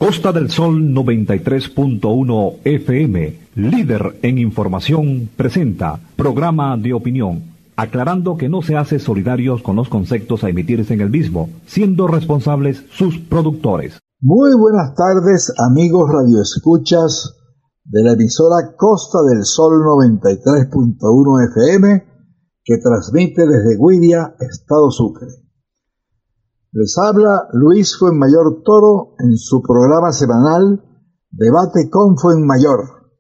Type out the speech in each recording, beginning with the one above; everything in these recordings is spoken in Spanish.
Costa del Sol 93.1 FM, líder en información, presenta programa de opinión, aclarando que no se hace solidarios con los conceptos a emitirse en el mismo, siendo responsables sus productores. Muy buenas tardes, amigos radioescuchas de la emisora Costa del Sol 93.1 FM, que transmite desde Guiria, Estado Sucre. Les habla Luis Fuenmayor Toro en su programa semanal Debate con Fuenmayor.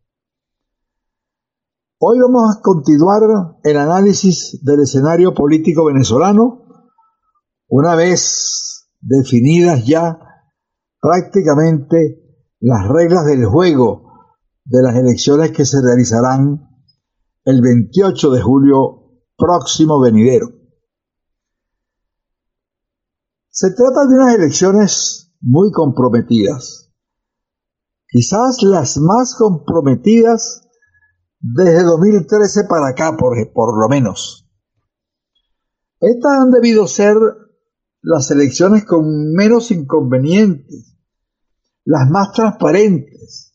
Hoy vamos a continuar el análisis del escenario político venezolano, una vez definidas ya prácticamente las reglas del juego de las elecciones que se realizarán el 28 de julio próximo venidero. Se trata de unas elecciones muy comprometidas, quizás las más comprometidas desde 2013 para acá, por lo menos. Estas han debido ser las elecciones con menos inconvenientes, las más transparentes,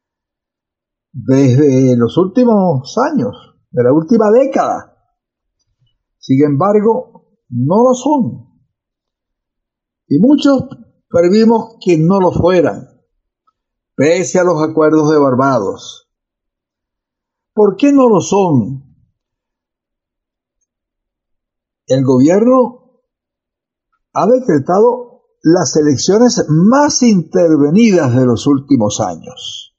desde los últimos años, de la última década. Sin embargo, no lo son. Y muchos previmos que no lo fueran, pese a los acuerdos de Barbados. ¿Por qué no lo son? El gobierno ha decretado las elecciones más intervenidas de los últimos años.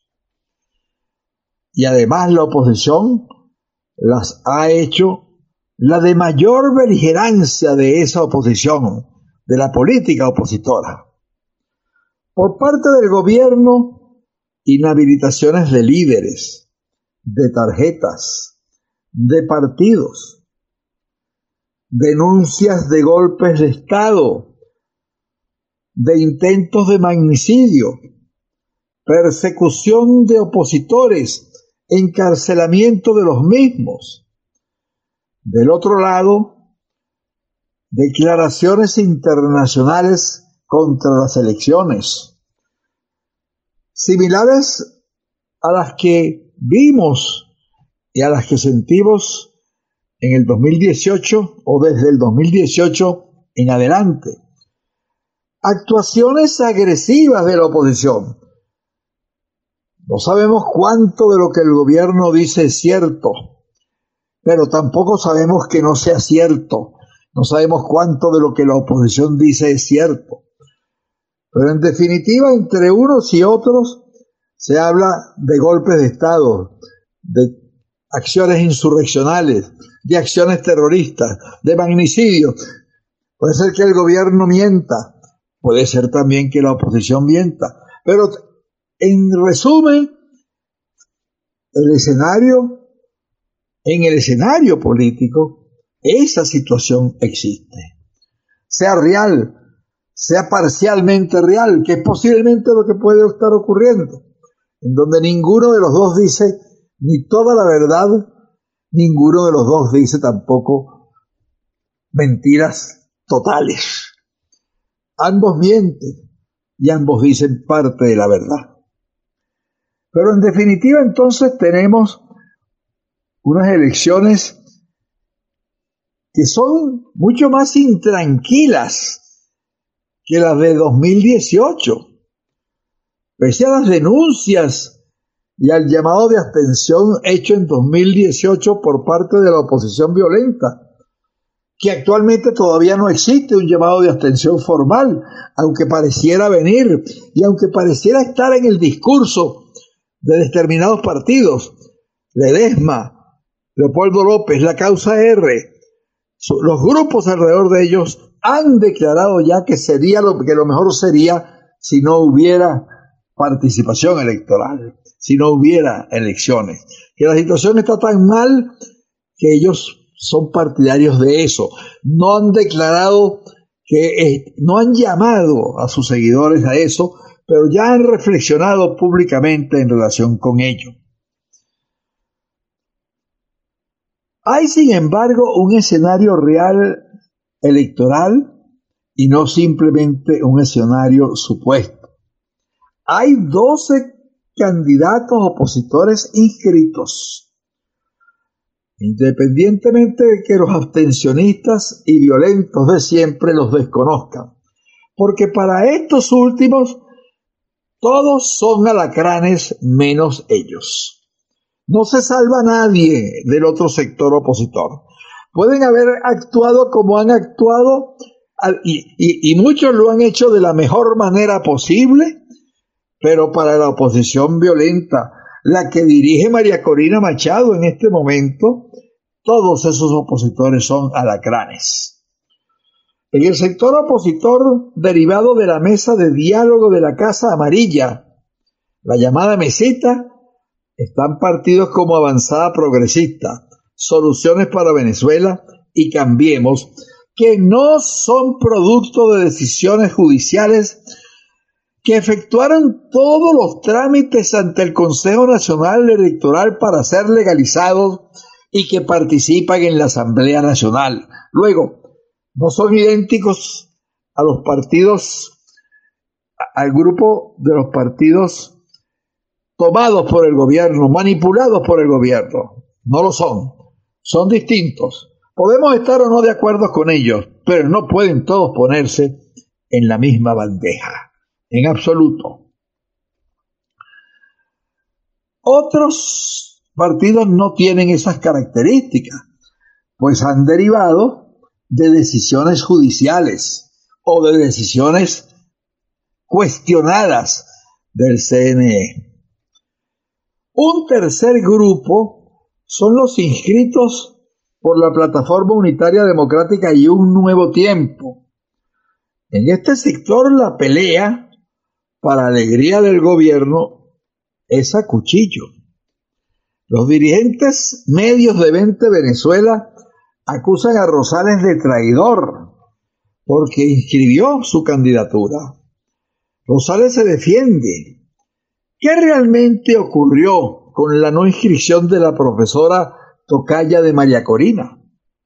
Y además la oposición las ha hecho la de mayor beligerancia de esa oposición, de la política opositora. Por parte del gobierno, inhabilitaciones de líderes, de tarjetas, de partidos, denuncias de golpes de Estado, de intentos de magnicidio, persecución de opositores, encarcelamiento de los mismos. Del otro lado, declaraciones internacionales contra las elecciones, similares a las que vimos y a las que sentimos en el 2018 o desde el 2018 en adelante. Actuaciones agresivas de la oposición. No sabemos cuánto de lo que el gobierno dice es cierto, pero tampoco sabemos que no sea cierto. No sabemos cuánto de lo que la oposición dice es cierto. Pero en definitiva, entre unos y otros, se habla de golpes de Estado, de acciones insurreccionales, de acciones terroristas, de magnicidios. Puede ser que el gobierno mienta, puede ser también que la oposición mienta. Pero, en resumen, en el escenario político, esa situación existe, sea real, sea parcialmente real, que es posiblemente lo que puede estar ocurriendo, en donde ninguno de los dos dice ni toda la verdad, ninguno de los dos dice tampoco mentiras totales. Ambos mienten y ambos dicen parte de la verdad. Pero en definitiva, entonces tenemos unas elecciones que son mucho más intranquilas que las de 2018. Pese a las denuncias y al llamado de abstención hecho en 2018 por parte de la oposición violenta, que actualmente todavía no existe un llamado de abstención formal, aunque pareciera venir y aunque pareciera estar en el discurso de determinados partidos, Ledesma, Leopoldo López, la Causa R, los grupos alrededor de ellos han declarado ya que lo mejor sería si no hubiera participación electoral, si no hubiera elecciones. Que la situación está tan mal que ellos son partidarios de eso. No han declarado no han llamado a sus seguidores a eso, pero ya han reflexionado públicamente en relación con ello. Hay, sin embargo, un escenario real electoral y no simplemente un escenario supuesto. Hay 12 candidatos opositores inscritos, independientemente de que los abstencionistas y violentos de siempre los desconozcan, porque para estos últimos todos son alacranes menos ellos. No se salva nadie del otro sector opositor. Pueden haber actuado como han actuado y muchos lo han hecho de la mejor manera posible, pero para la oposición violenta, la que dirige María Corina Machado en este momento, todos esos opositores son alacranes. En el sector opositor derivado de la mesa de diálogo de la Casa Amarilla, la llamada meseta, están partidos como Avanzada Progresista, Soluciones para Venezuela y Cambiemos, que no son producto de decisiones judiciales, que efectuaron todos los trámites ante el Consejo Nacional Electoral para ser legalizados y que participan en la Asamblea Nacional. Luego, no son idénticos a los partidos, al grupo de los partidos tomados por el gobierno, manipulados por el gobierno. No lo son. Son distintos. Podemos estar o no de acuerdo con ellos, pero no pueden todos ponerse en la misma bandeja, en absoluto. Otros partidos no tienen esas características, pues han derivado de decisiones judiciales o de decisiones cuestionadas del CNE. Un tercer grupo son los inscritos por la Plataforma Unitaria Democrática y Un Nuevo Tiempo. En este sector la pelea, para alegría del gobierno, es a cuchillo. Los dirigentes medios de 20 Venezuela acusan a Rosales de traidor porque inscribió su candidatura. Rosales se defiende. ¿Qué realmente ocurrió con la no inscripción de la profesora tocaya de María Corina?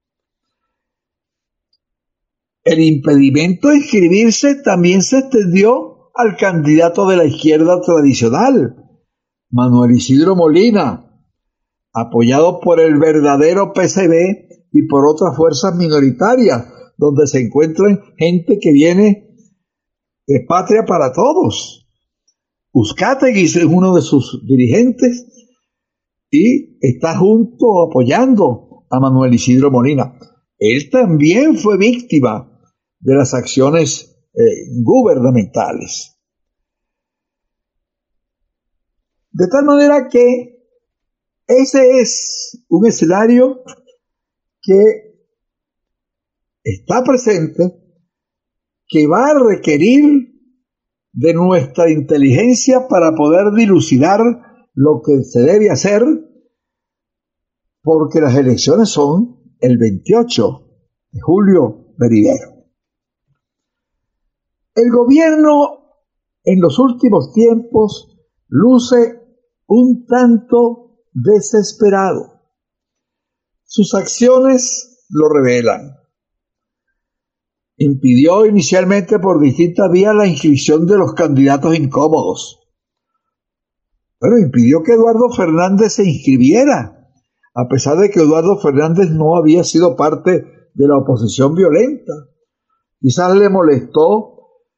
El impedimento de inscribirse también se extendió al candidato de la izquierda tradicional, Manuel Isidro Molina, apoyado por el verdadero PCB y por otras fuerzas minoritarias, donde se encuentran gente que viene de Patria para Todos. Uzcategui es uno de sus dirigentes y está junto apoyando a Manuel Isidro Molina. Él también fue víctima de las acciones gubernamentales. De tal manera que ese es un escenario que está presente, que va a requerir de nuestra inteligencia para poder dilucidar lo que se debe hacer, porque las elecciones son el 28 de julio venidero. El gobierno en los últimos tiempos luce un tanto desesperado. Sus acciones lo revelan. Impidió inicialmente por distintas vías la inscripción de los candidatos incómodos. Bueno, impidió que Eduardo Fernández se inscribiera, a pesar de que Eduardo Fernández no había sido parte de la oposición violenta. Quizás le molestó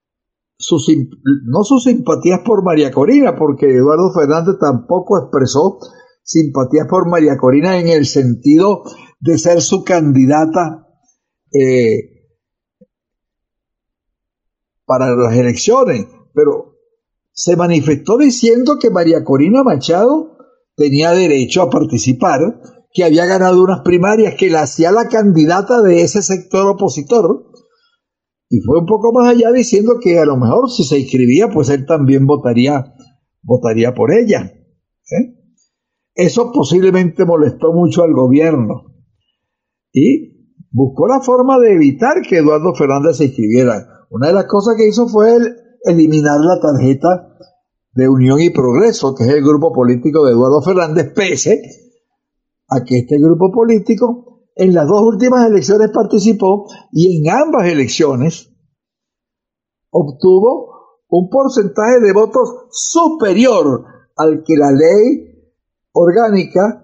no sus simpatías por María Corina, porque Eduardo Fernández tampoco expresó simpatías por María Corina en el sentido de ser su candidata para las elecciones, pero se manifestó diciendo que María Corina Machado tenía derecho a participar, que había ganado unas primarias, que la hacía la candidata de ese sector opositor, y fue un poco más allá diciendo que a lo mejor si se inscribía, pues él también votaría por ella. Eso posiblemente molestó mucho al gobierno y buscó la forma de evitar que Eduardo Fernández se inscribiera. Una de las cosas que hizo fue eliminar la tarjeta de Unión y Progreso, que es el grupo político de Eduardo Fernández, pese a que este grupo político en las dos últimas elecciones participó y en ambas elecciones obtuvo un porcentaje de votos superior al que la ley orgánica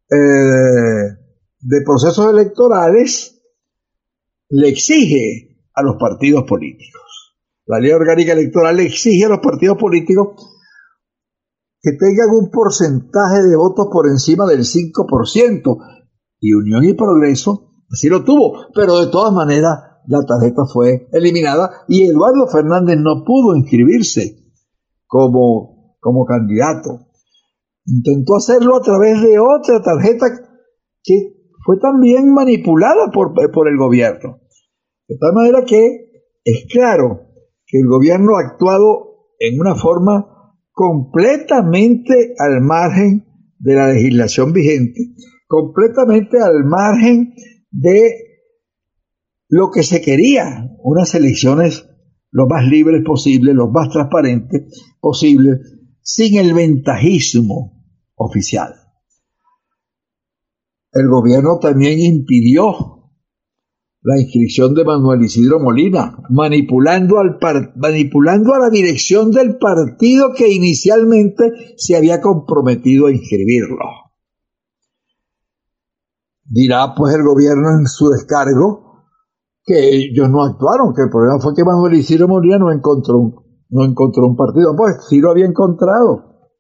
de procesos electorales le exige a los partidos políticos. La ley orgánica electoral le exige a los partidos políticos que tengan un porcentaje de votos por encima del 5%, y Unión y Progreso así lo tuvo, pero de todas maneras la tarjeta fue eliminada y Eduardo Fernández no pudo inscribirse como candidato. Intentó hacerlo a través de otra tarjeta que fue también manipulada por el gobierno. De tal manera que es claro que el gobierno ha actuado en una forma completamente al margen de la legislación vigente, completamente al margen de lo que se quería, unas elecciones lo más libres posible, lo más transparentes posible, sin el ventajismo oficial. El gobierno también impidió la inscripción de Manuel Isidro Molina, manipulando a la dirección del partido que inicialmente se había comprometido a inscribirlo. Dirá pues el gobierno en su descargo que ellos no actuaron, que el problema fue que Manuel Isidro Molina no encontró un partido. Pues sí lo había encontrado,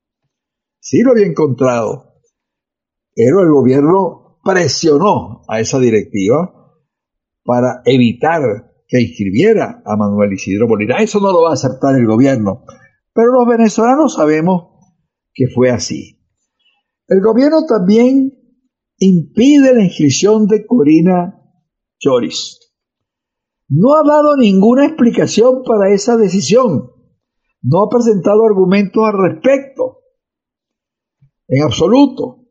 pero el gobierno presionó a esa directiva para evitar que inscribiera a Manuel Isidro Molina. Eso no lo va a aceptar el gobierno, pero los venezolanos sabemos que fue así. El gobierno también impide la inscripción de Corina Lloris. No ha dado ninguna explicación para esa decisión. No ha presentado argumentos al respecto, en absoluto.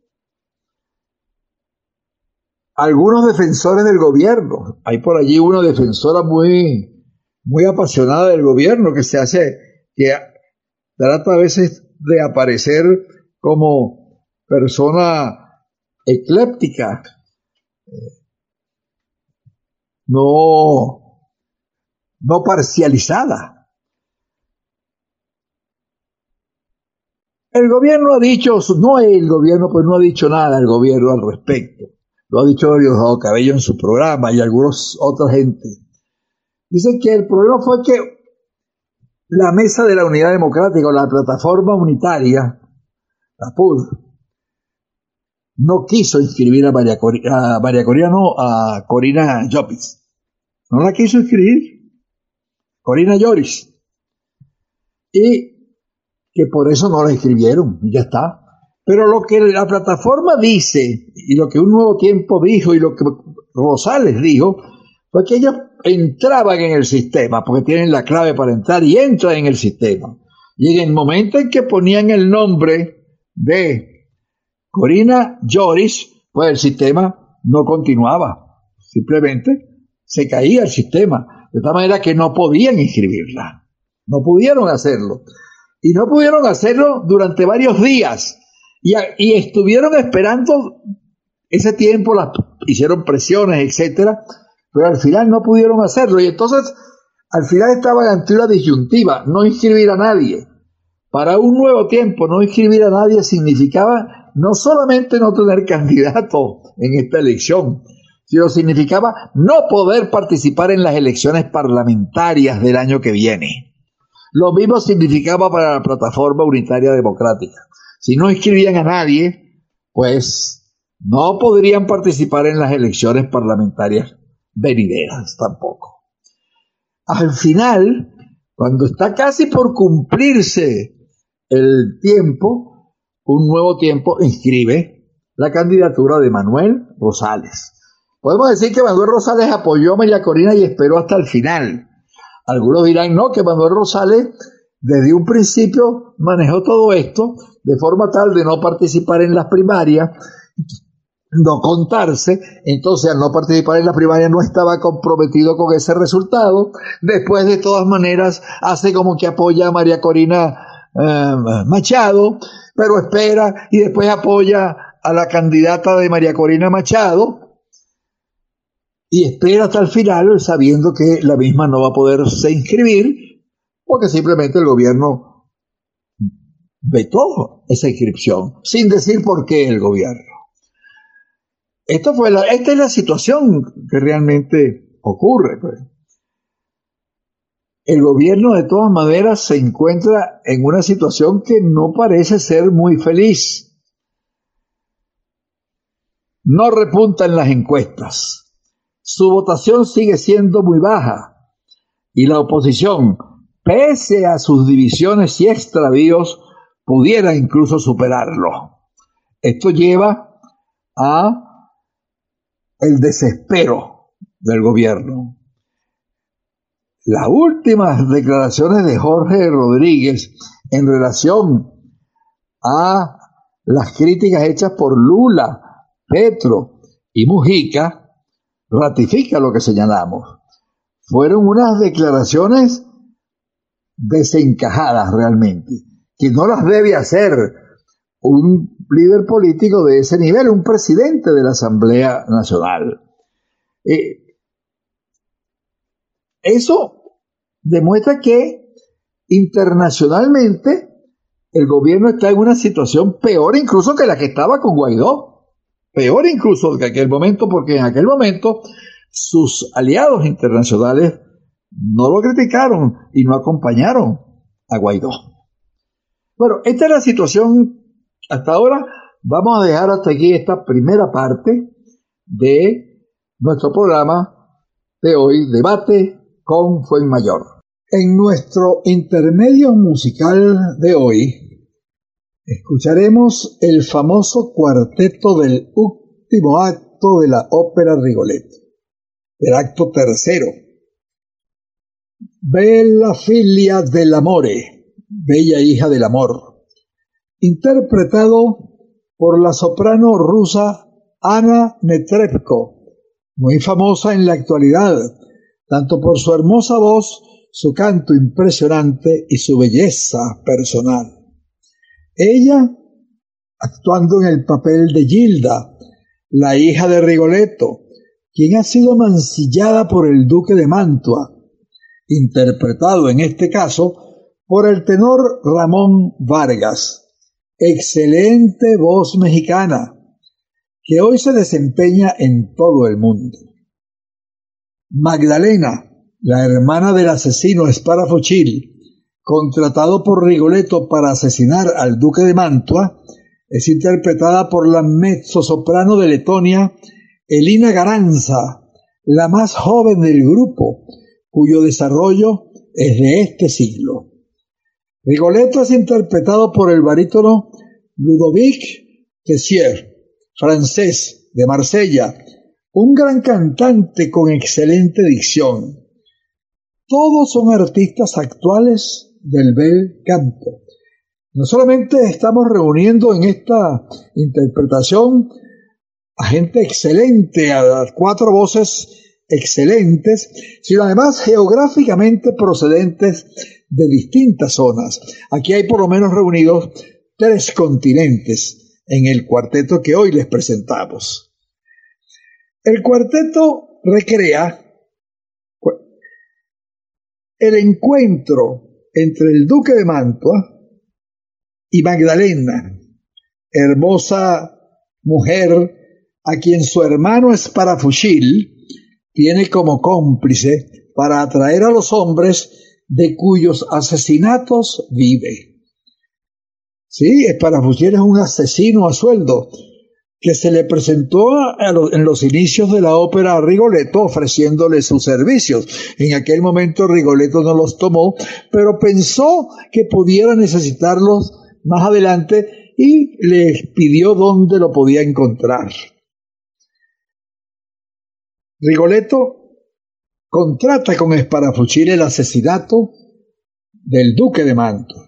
Algunos defensores del gobierno, hay por allí una defensora muy apasionada del gobierno que trata a veces de aparecer como persona ecléptica, no parcializada. El gobierno ha dicho, no ha dicho nada el gobierno al respecto. Lo ha dicho Diosdado Cabello en su programa y algunos otra gente. Dicen que el problema fue que la Mesa de la Unidad Democrática, o la Plataforma Unitaria, la PUD, no quiso inscribir a Corina Lloris. No la quiso inscribir, Corina Lloris. Y que por eso no la inscribieron, y ya está. Pero lo que la plataforma dice, y lo que Un Nuevo Tiempo dijo, y lo que Rosales dijo, fue que ellos entraban en el sistema, porque tienen la clave para entrar y entran en el sistema. Y en el momento en que ponían el nombre de Corina Lloris, pues el sistema no continuaba. Simplemente se caía el sistema. De tal manera que no podían inscribirla. No pudieron hacerlo. Y no pudieron hacerlo durante varios días. Y estuvieron esperando ese tiempo, hicieron presiones, etcétera, pero al final no pudieron hacerlo. Y entonces, al final estaban ante una disyuntiva, no inscribir a nadie. Para Un Nuevo Tiempo, no inscribir a nadie significaba no solamente no tener candidato en esta elección, sino significaba no poder participar en las elecciones parlamentarias del año que viene. Lo mismo significaba para la Plataforma Unitaria Democrática. Si no inscribían a nadie, pues no podrían participar en las elecciones parlamentarias venideras tampoco. Al final, cuando está casi por cumplirse el tiempo, Un Nuevo Tiempo inscribe la candidatura de Manuel Rosales. Podemos decir que Manuel Rosales apoyó a María Corina y esperó hasta el final. Algunos dirán no, que Manuel Rosales desde un principio manejó todo esto de forma tal de no participar en las primarias, no contarse. Entonces, al no participar en las primarias no estaba comprometido con ese resultado. Después, de todas maneras, hace como que apoya a María Corina Machado, pero espera y después apoya a la candidata de María Corina Machado y espera hasta el final sabiendo que la misma no va a poderse inscribir porque simplemente el gobierno vetó esa inscripción, sin decir por qué el gobierno. Esta es la situación que realmente ocurre, pues. El gobierno de todas maneras se encuentra en una situación que no parece ser muy feliz. No repunta en las encuestas. Su votación sigue siendo muy baja y la oposición, pese a sus divisiones y extravíos, pudiera incluso superarlo. Esto lleva a el desespero del gobierno. Las últimas declaraciones de Jorge Rodríguez en relación a las críticas hechas por Lula, Petro y Mujica ratifica lo que señalamos. Fueron unas declaraciones desencajadas realmente, que no las debe hacer un líder político de ese nivel, un presidente de la Asamblea Nacional. Eso demuestra que internacionalmente el gobierno está en una situación peor incluso que la que estaba con Guaidó. Peor incluso que aquel momento, porque en aquel momento sus aliados internacionales no lo criticaron y no acompañaron a Guaidó. Bueno, esta es la situación hasta ahora. Vamos a dejar hasta aquí esta primera parte de nuestro programa de hoy, Debate con Fuenmayor. En nuestro intermedio musical de hoy, escucharemos el famoso cuarteto del último acto de la ópera Rigoletto, el acto tercero. Bella figlia dell'amore, bella hija del amor, interpretado por la soprano rusa Anna Netrebko, muy famosa en la actualidad, tanto por su hermosa voz, su canto impresionante y su belleza personal. Ella, actuando en el papel de Gilda, la hija de Rigoletto, quien ha sido mancillada por el duque de Mantua, interpretado en este caso por el tenor Ramón Vargas, excelente voz mexicana, que hoy se desempeña en todo el mundo. Magdalena, la hermana del asesino Sparafucil, contratado por Rigoletto para asesinar al duque de Mantua, es interpretada por la mezzosoprano de Letonia, Elina Garanza, la más joven del grupo, cuyo desarrollo es de este siglo. Rigoletto es interpretado por el barítono Ludovic Tessier, francés de Marsella, un gran cantante con excelente dicción. Todos son artistas actuales del bel canto. No solamente estamos reuniendo en esta interpretación a gente excelente, a 4 voces excelentes, sino además geográficamente procedentes de distintas zonas. Aquí hay por lo menos reunidos 3 continentes en el cuarteto que hoy les presentamos. El cuarteto recrea el encuentro entre el duque de Mantua y Magdalena, hermosa mujer a quien su hermano Sparafucil tiene como cómplice para atraer a los hombres de cuyos asesinatos vive. Sí, Sparafucil es un asesino a sueldo que se le presentó en los inicios de la ópera a Rigoletto ofreciéndole sus servicios. En aquel momento Rigoletto no los tomó, pero pensó que pudiera necesitarlos más adelante y les pidió dónde lo podía encontrar. Rigoletto contrata con Sparafucil el asesinato del duque de Mantua.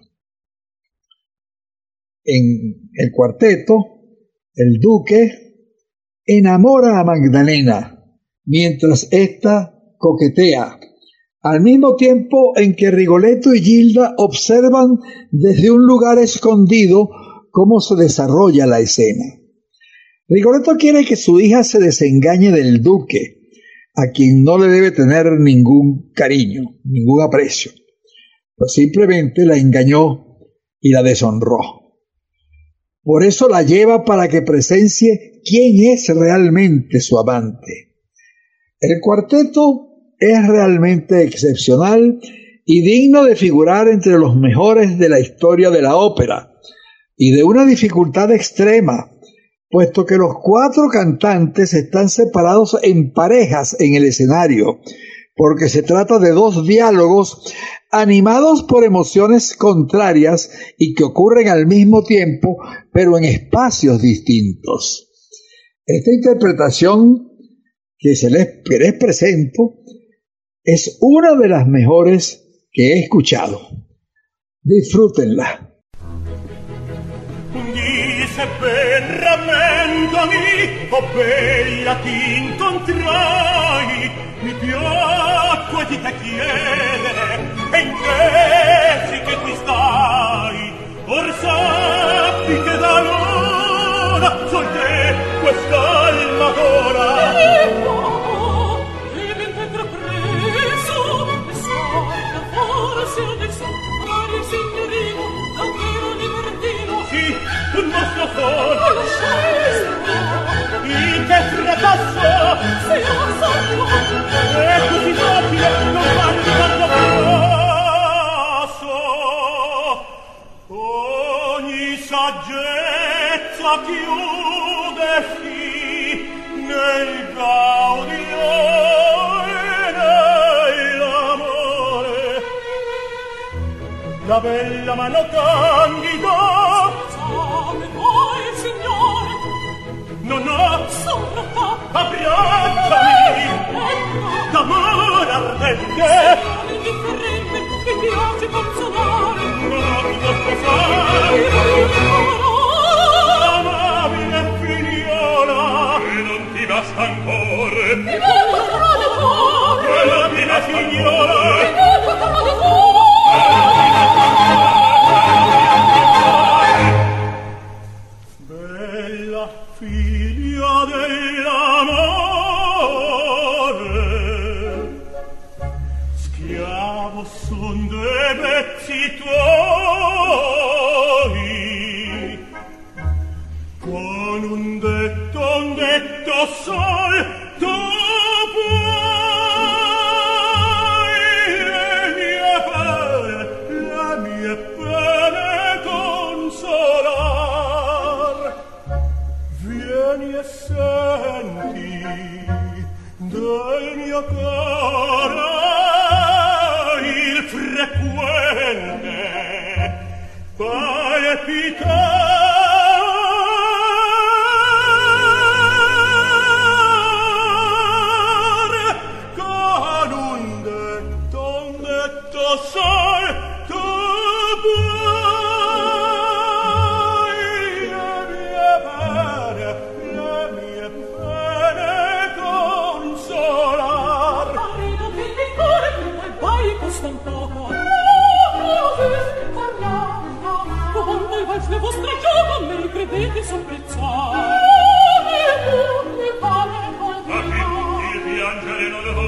En el cuarteto, el duque enamora a Magdalena mientras ésta coquetea, al mismo tiempo en que Rigoletto y Gilda observan desde un lugar escondido cómo se desarrolla la escena. Rigoletto quiere que su hija se desengañe del duque, a quien no le debe tener ningún cariño, ningún aprecio. pues simplemente la engañó y la deshonró. Por eso la lleva para que presencie quién es realmente su amante. El cuarteto es realmente excepcional y digno de figurar entre los mejores de la historia de la ópera, y de una dificultad extrema, puesto que los 4 cantantes están separados en parejas en el escenario, porque se trata de 2 diálogos animados por emociones contrarias y que ocurren al mismo tiempo, pero en espacios distintos. Esta interpretación que les presento es una de las mejores que he escuchado. Disfrútenla. Dice ben rammentami, oh bella ti incontrai, mi piacque di te chiedere, e in che sì che qui stai, or sappi che da l'ora sol te quest'alma d'ora. Un nostro solo il che fratasso e così facile non farmi tanto passo. Ogni saggezza chiudesi nel gaudio e nell'amore. La bella mano candida non ho sopra abbracciami d'amore ardente mi piace consolare non ho da sposare amabile figliola e non ti basta ancora mi voglio amabile figliola bella figlia dell'amore, schiavo son dei pezzi tuoi, con un detto sol tu puoi le mie pene consolar. Vieni e senti del mio coro il frequente palpitar con un detto sol tu le vostre giovane mi credete sopprezzare mi pare il piangere non le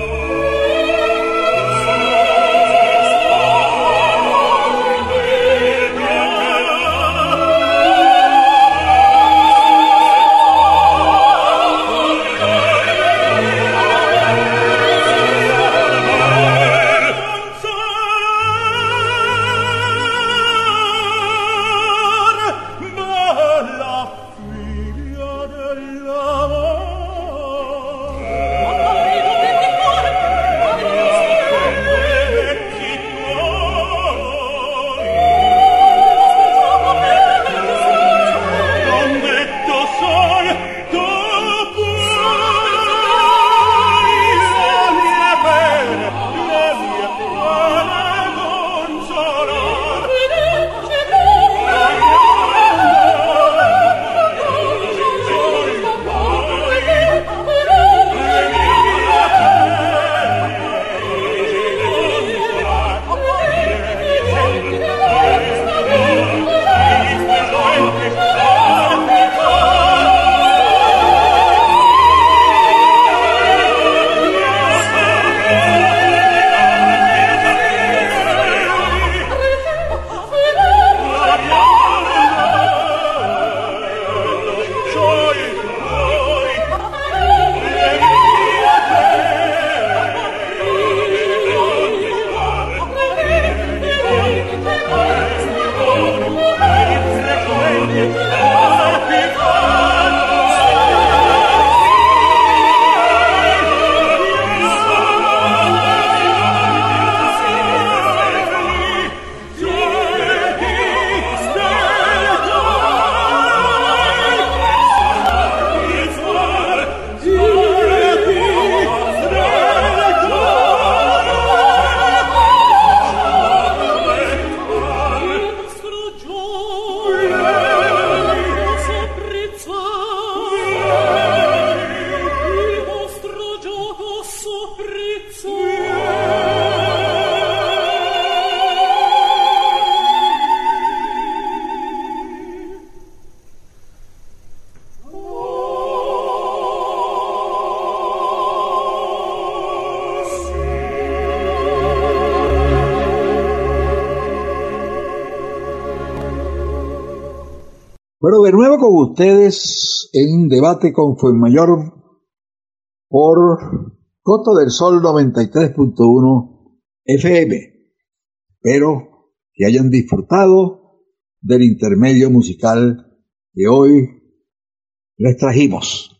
Bueno, de nuevo con ustedes en debate con Fuenmayor por Costa del Sol 93.1 FM. Espero que hayan disfrutado del intermedio musical que hoy les trajimos.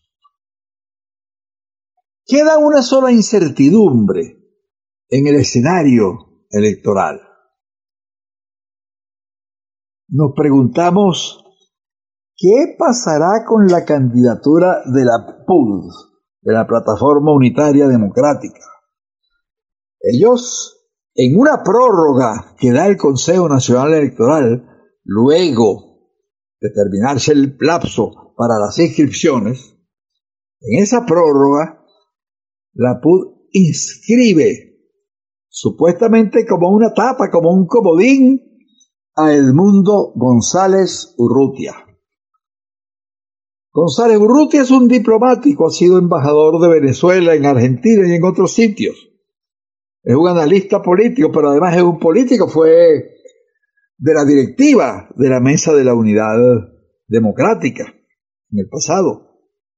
Queda una sola incertidumbre en el escenario electoral. Nos preguntamos ¿qué pasará con la candidatura de la PUD, de la Plataforma Unitaria Democrática? Ellos, en una prórroga que da el Consejo Nacional Electoral, luego de terminarse el lapso para las inscripciones, en esa prórroga, la PUD inscribe, supuestamente como una tapa, como un comodín, a Edmundo González Urrutia. González Urrutia es un diplomático, ha sido embajador de Venezuela en Argentina y en otros sitios. Es un analista político, pero además es un político, fue de la directiva de la Mesa de la Unidad Democrática en el pasado.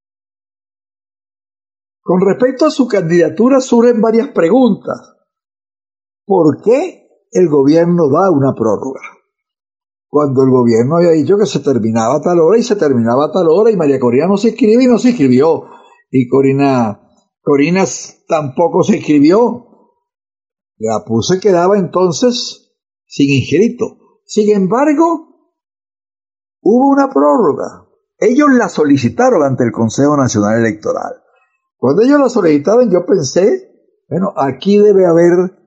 Con respecto a su candidatura surgen varias preguntas. ¿Por qué el gobierno da una prórroga? Cuando el gobierno había dicho que se terminaba a tal hora y se terminaba a tal hora y María Corina no se inscribe y no se inscribió. Y Corina tampoco se inscribió. La PUD se quedaba entonces sin inscrito. Sin embargo, hubo una prórroga. Ellos la solicitaron ante el Consejo Nacional Electoral. Cuando ellos la solicitaron yo pensé, bueno, aquí debe haber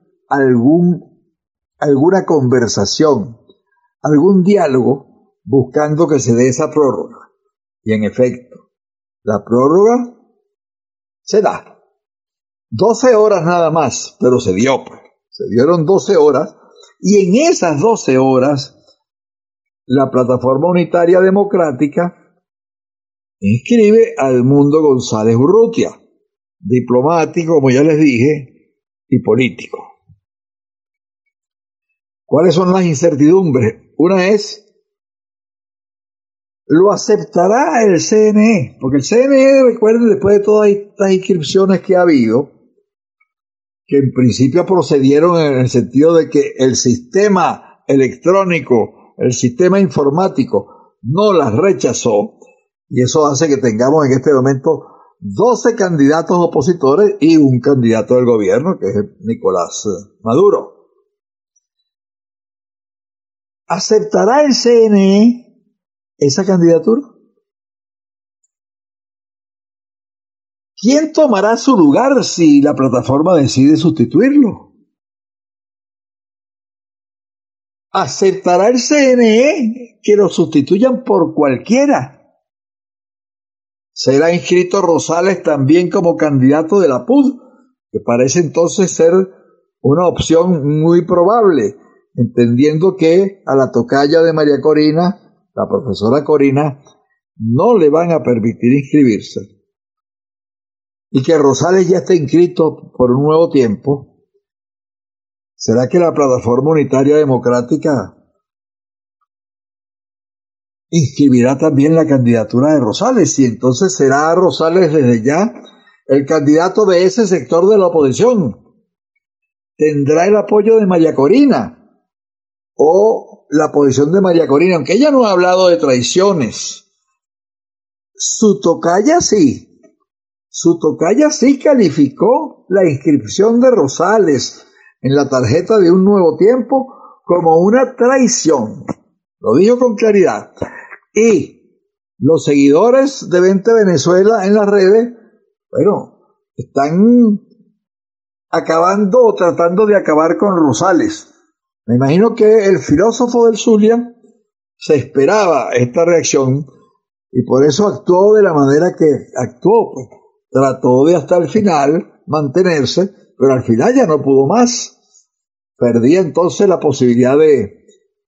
alguna conversación, algún diálogo buscando que se dé esa prórroga. Y en efecto, la prórroga se da. 12 horas nada más, pero se dio. Se dieron 12 horas y en esas 12 horas la Plataforma Unitaria Democrática inscribe a Edmundo González Urrutia, diplomático, como ya les dije, y político. ¿Cuáles son las incertidumbres? Una es, ¿lo aceptará el CNE? Porque el CNE, recuerden, después de todas estas inscripciones que ha habido, que en principio procedieron en el sentido de que el sistema electrónico, el sistema informático, no las rechazó, y eso hace que tengamos en este momento 12 candidatos opositores y un candidato del gobierno, que es Nicolás Maduro. ¿Aceptará el CNE esa candidatura? ¿Quién tomará su lugar si la plataforma decide sustituirlo? ¿Aceptará el CNE que lo sustituyan por cualquiera? ¿Será inscrito Rosales también como candidato de la PUD? Que parece entonces ser una opción muy probable, entendiendo que a la tocaya de María Corina, la profesora Corina, no le van a permitir inscribirse. Y que Rosales ya está inscrito por un nuevo tiempo. ¿Será que la Plataforma Unitaria Democrática inscribirá también la candidatura de Rosales? Y entonces será Rosales desde ya el candidato de ese sector de la oposición. ¿Tendrá el apoyo de María Corina? O la posición de María Corina, aunque ella no ha hablado de traiciones. Su tocaya sí calificó la inscripción de Rosales en la tarjeta de Un Nuevo Tiempo como una traición. Lo dijo con claridad. Y los seguidores de Vente Venezuela en las redes, bueno, están acabando o tratando de acabar con Rosales. Me imagino que el filósofo del Zulia se esperaba esta reacción y por eso actuó de la manera que actuó. Pues. Trató de hasta el final mantenerse, pero al final ya no pudo más. Perdía entonces la posibilidad de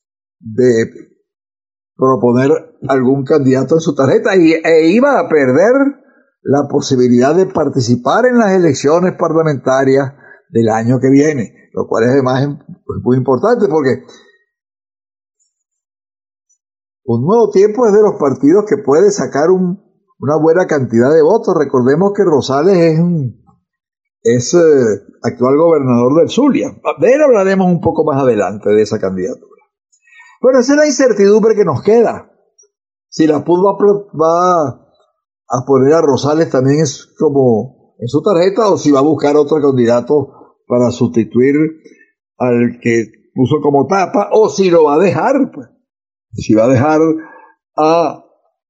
proponer algún candidato en su tarjeta e iba a perder la posibilidad de participar en las elecciones parlamentarias del año que viene, lo cual es además muy importante porque Un Nuevo Tiempo es de los partidos que puede sacar una buena cantidad de votos. Recordemos que Rosales es actual gobernador del Zulia. De él hablaremos un poco más adelante, de esa candidatura. Bueno, esa es la incertidumbre que nos queda. Si la PUD va a poner a Rosales también es como en su tarjeta, o si va a buscar otro candidato para sustituir al que puso como tapa, o si lo va a dejar, pues. Si va a dejar a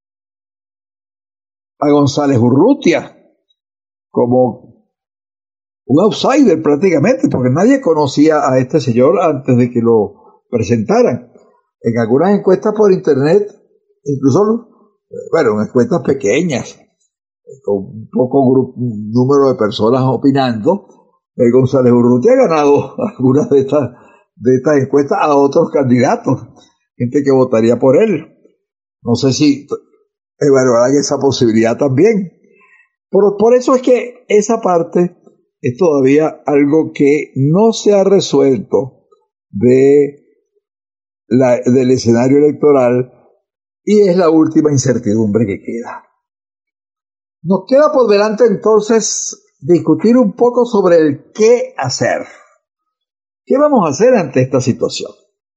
González Urrutia como un outsider prácticamente, porque nadie conocía a este señor antes de que lo presentaran. En algunas encuestas por internet, incluso, bueno, encuestas pequeñas, con un poco número de personas opinando, González Urrutia ha ganado algunas de estas encuestas a otros candidatos, gente que votaría por él. No sé si evaluarán esa posibilidad también. Por eso es que esa parte es todavía algo que no se ha resuelto del escenario electoral, y es la última incertidumbre que queda. Nos queda por delante entonces discutir un poco sobre el qué hacer. ¿Qué vamos a hacer ante esta situación?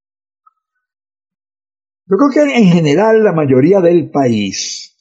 Yo creo que en general la mayoría del país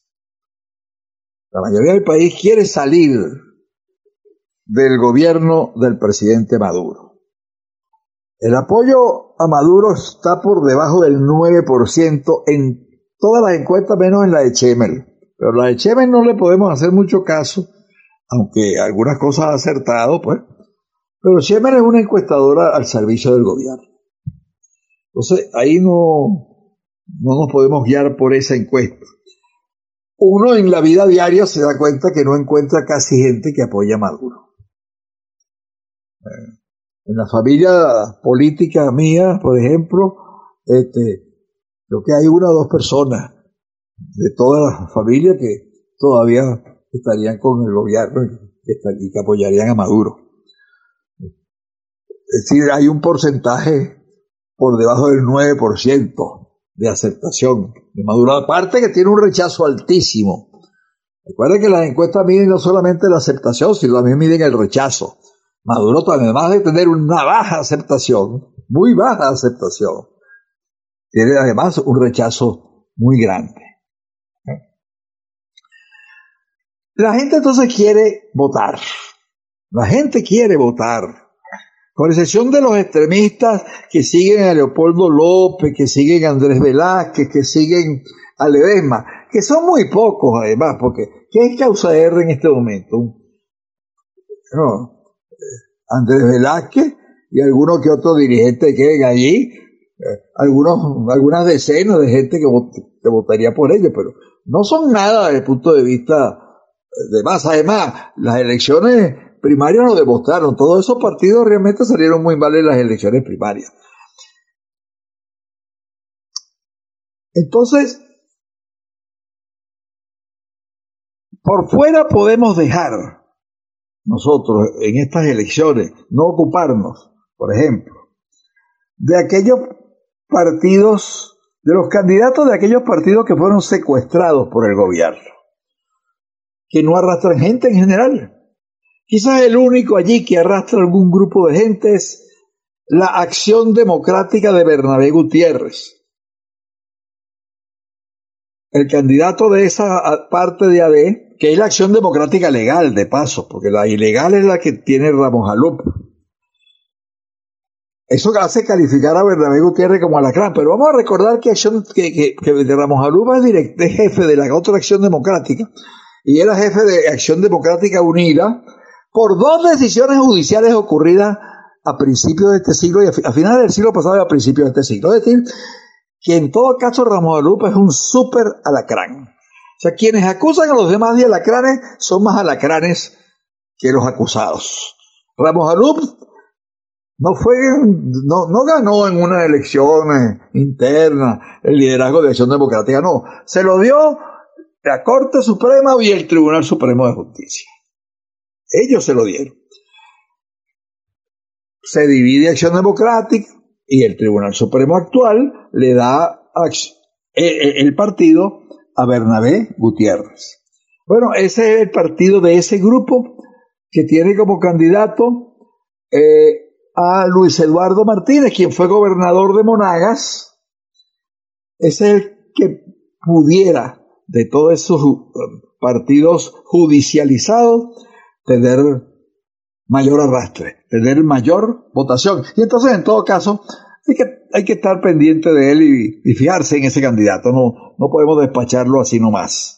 quiere salir del gobierno del presidente Maduro. El apoyo a Maduro está por debajo del 9% en todas las encuestas, menos en la de Chemel. Pero la de Chemel no le podemos hacer mucho caso, aunque algunas cosas ha acertado, pues. Pero Chemel es una encuestadora al servicio del gobierno. Entonces, ahí no nos podemos guiar por esa encuesta. Uno en la vida diaria se da cuenta que no encuentra casi gente que apoya a Maduro. En la familia política mía, por ejemplo, creo que hay una o dos personas de toda la familia que todavía estarían con el gobierno y que apoyarían a Maduro. Es decir, hay un porcentaje por debajo del 9% de aceptación de Maduro, aparte que tiene un rechazo altísimo. Recuerden que las encuestas miden no solamente la aceptación, sino también miden el rechazo. Maduro, además de tener una baja aceptación, muy baja aceptación, tiene además un rechazo muy grande. La gente entonces quiere votar. La gente quiere votar. Con excepción de los extremistas que siguen a Leopoldo López, que siguen a Andrés Velázquez, que siguen a Ledesma, que son muy pocos además, porque ¿qué es Causa R en este momento? Andrés Velázquez y alguno que otro dirigente que ven allí, algunas decenas de gente que votaría por ellos, pero no son nada desde el punto de vista de masa. Además, las elecciones primarias no demostraron, todos esos partidos realmente salieron muy mal en las elecciones primarias. Entonces, por fuera podemos dejar nosotros en estas elecciones no ocuparnos, por ejemplo, de aquellos partidos, de los candidatos de aquellos partidos que fueron secuestrados por el gobierno, que no arrastran gente en general. Quizás el único allí que arrastra algún grupo de gente es la Acción Democrática de Bernabé Gutiérrez. El candidato de esa parte de AD, que es la Acción Democrática legal, de paso, porque la ilegal es la que tiene Ramos Alup. Eso hace calificar a Bernabé Gutiérrez como alacrán, pero vamos a recordar que Ramos Alup es jefe de la otra Acción Democrática, y era jefe de Acción Democrática Unida, por dos decisiones judiciales ocurridas a principios de este siglo y a finales del siglo pasado y a principios de este siglo. Es decir, que en todo caso Ramos Alup es un súper alacrán. O sea, quienes acusan a los demás de alacranes son más alacranes que los acusados. Ramos Alup no ganó en una elección interna el liderazgo de Acción Democrática, no. Se lo dio la Corte Suprema y el Tribunal Supremo de Justicia. Ellos se lo dieron. Se divide Acción Democrática y el Tribunal Supremo actual le da el partido a Bernabé Gutiérrez. Bueno, ese es el partido de ese grupo que tiene como candidato a Luis Eduardo Martínez, quien fue gobernador de Monagas. Ese es el que pudiera, de todos esos partidos judicializados, tener mayor arrastre, tener mayor votación. Y entonces, en todo caso, hay que estar pendiente de él y fijarse en ese candidato. No podemos despacharlo así nomás.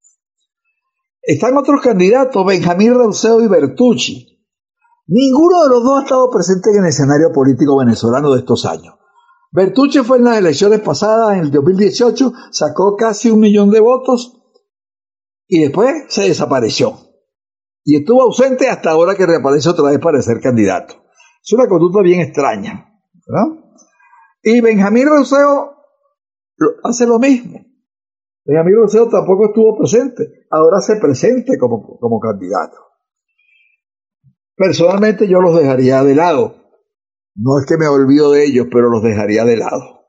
Están otros candidatos, Benjamín Rauseo y Bertucci. Ninguno de los dos ha estado presente en el escenario político venezolano de estos años. Bertucci fue en las elecciones pasadas, en el 2018, sacó casi 1 millón de votos y después se desapareció. Y estuvo ausente hasta ahora que reaparece otra vez para ser candidato. Es una conducta bien extraña, ¿verdad? Y Benjamín Rauseo hace lo mismo. Benjamín Rauseo tampoco estuvo presente, ahora se presente como candidato. Personalmente yo los dejaría de lado. No es que me olvido de ellos, pero los dejaría de lado.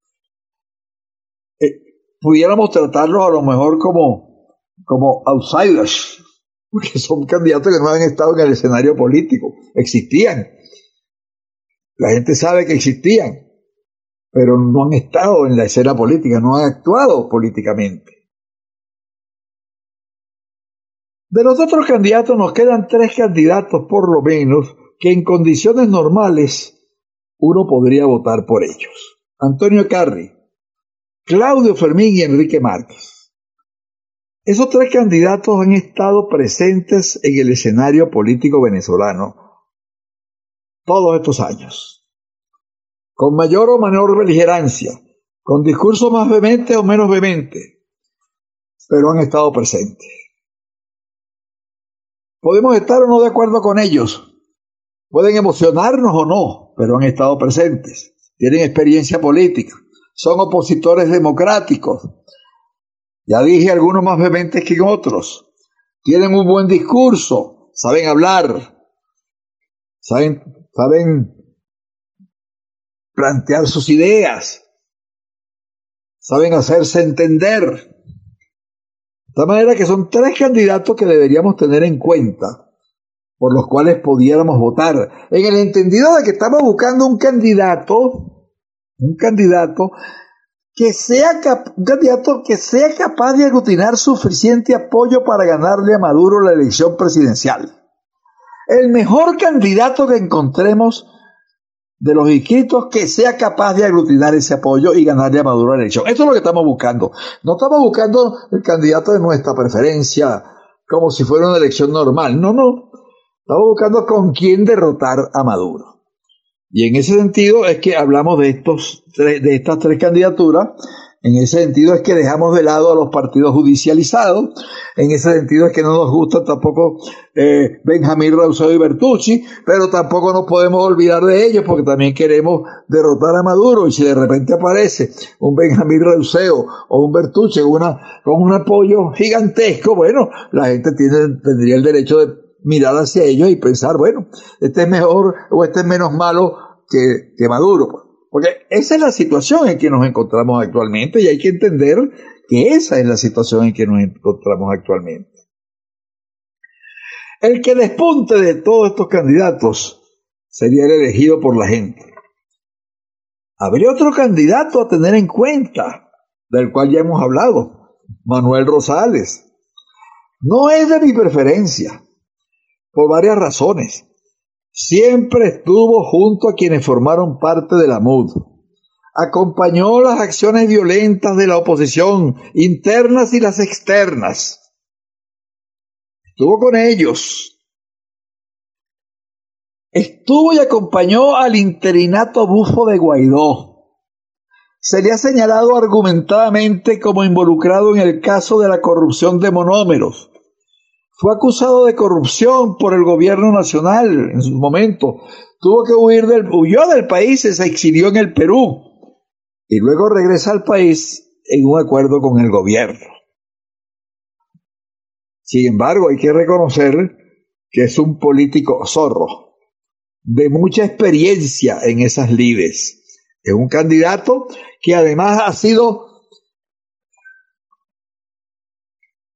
Pudiéramos tratarlos a lo mejor como outsiders, porque son candidatos que no han estado en el escenario político. Existían. La gente sabe que existían, pero no han estado en la escena política, no han actuado políticamente. De los otros candidatos nos quedan 3 candidatos por lo menos que en condiciones normales uno podría votar por ellos. Antonio Carri, Claudio Fermín y Enrique Márquez. Esos 3 candidatos han estado presentes en el escenario político venezolano todos estos años, con mayor o menor beligerancia, con discursos más vehementes o menos vehementes, pero han estado presentes. Podemos estar o no de acuerdo con ellos, pueden emocionarnos o no, pero han estado presentes, tienen experiencia política, son opositores democráticos. Ya dije algunos más vehementes que otros, tienen un buen discurso, saben hablar, saben plantear sus ideas, saben hacerse entender. De tal manera que son 3 candidatos que deberíamos tener en cuenta, por los cuales pudiéramos votar, en el entendido de que estamos buscando un candidato que sea capaz de aglutinar suficiente apoyo para ganarle a Maduro la elección presidencial. El mejor candidato que encontremos de los inscritos que sea capaz de aglutinar ese apoyo y ganarle a Maduro la elección. Eso es lo que estamos buscando. No estamos buscando el candidato de nuestra preferencia como si fuera una elección normal. No. Estamos buscando con quién derrotar a Maduro. Y en ese sentido es que hablamos de estas 3 candidaturas. En ese sentido es que dejamos de lado a los partidos judicializados. En ese sentido es que no nos gusta tampoco Benjamín Rauseo y Bertucci, pero tampoco nos podemos olvidar de ellos porque también queremos derrotar a Maduro. Y si de repente aparece un Benjamín Rauseo o un Bertucci con un apoyo gigantesco, bueno, la gente tendría el derecho de mirar hacia ellos y pensar, bueno, este es mejor o este es menos malo que Maduro. Porque esa es la situación en que nos encontramos actualmente y hay que entender que esa es la situación en que nos encontramos actualmente. El que despunte de todos estos candidatos sería el elegido por la gente. Habría otro candidato a tener en cuenta, del cual ya hemos hablado, Manuel Rosales. No es de mi preferencia, por varias razones. Siempre estuvo junto a quienes formaron parte de la MUD. Acompañó las acciones violentas de la oposición, internas y las externas. Estuvo con ellos. Estuvo y acompañó al interinato bufo de Guaidó. Se le ha señalado argumentadamente como involucrado en el caso de la corrupción de Monómeros. Fue acusado de corrupción por el gobierno nacional en su momento. Huyó del país y se exilió en el Perú. Y luego regresa al país en un acuerdo con el gobierno. Sin embargo, hay que reconocer que es un político zorro, de mucha experiencia en esas lides. Es un candidato que además ha sido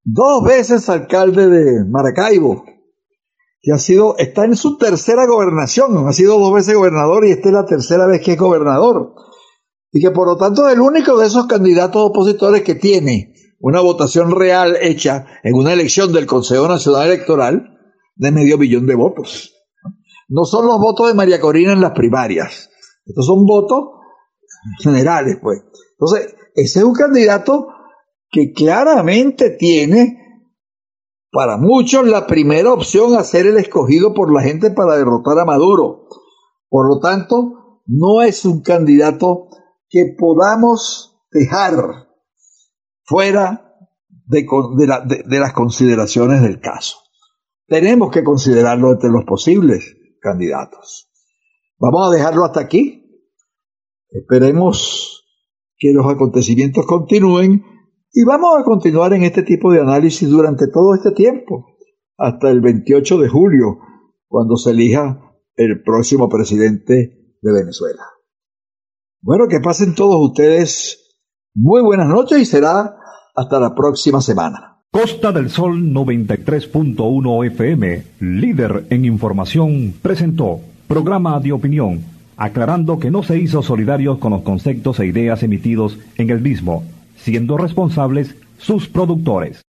2 veces alcalde de Maracaibo, que está en su tercera gobernación, ha sido 2 veces gobernador y esta es la tercera vez que es gobernador, y que por lo tanto es el único de esos candidatos opositores que tiene una votación real hecha en una elección del Consejo Nacional Electoral de 500 000 de votos. No son los votos de María Corina en las primarias, estos son votos generales, pues. Entonces, ese es un candidato que claramente tiene para muchos la primera opción a ser el escogido por la gente para derrotar a Maduro. Por lo tanto, no es un candidato que podamos dejar fuera de las consideraciones del caso. Tenemos que considerarlo entre los posibles candidatos. Vamos a dejarlo hasta aquí. Esperemos que los acontecimientos continúen y vamos a continuar en este tipo de análisis durante todo este tiempo, hasta el 28 de julio, cuando se elija el próximo presidente de Venezuela. Bueno, que pasen todos ustedes muy buenas noches y será hasta la próxima semana. Costa del Sol 93.1 FM, líder en información, presentó programa de opinión, aclarando que no se hizo solidarios con los conceptos e ideas emitidos en el mismo, siendo responsables sus productores.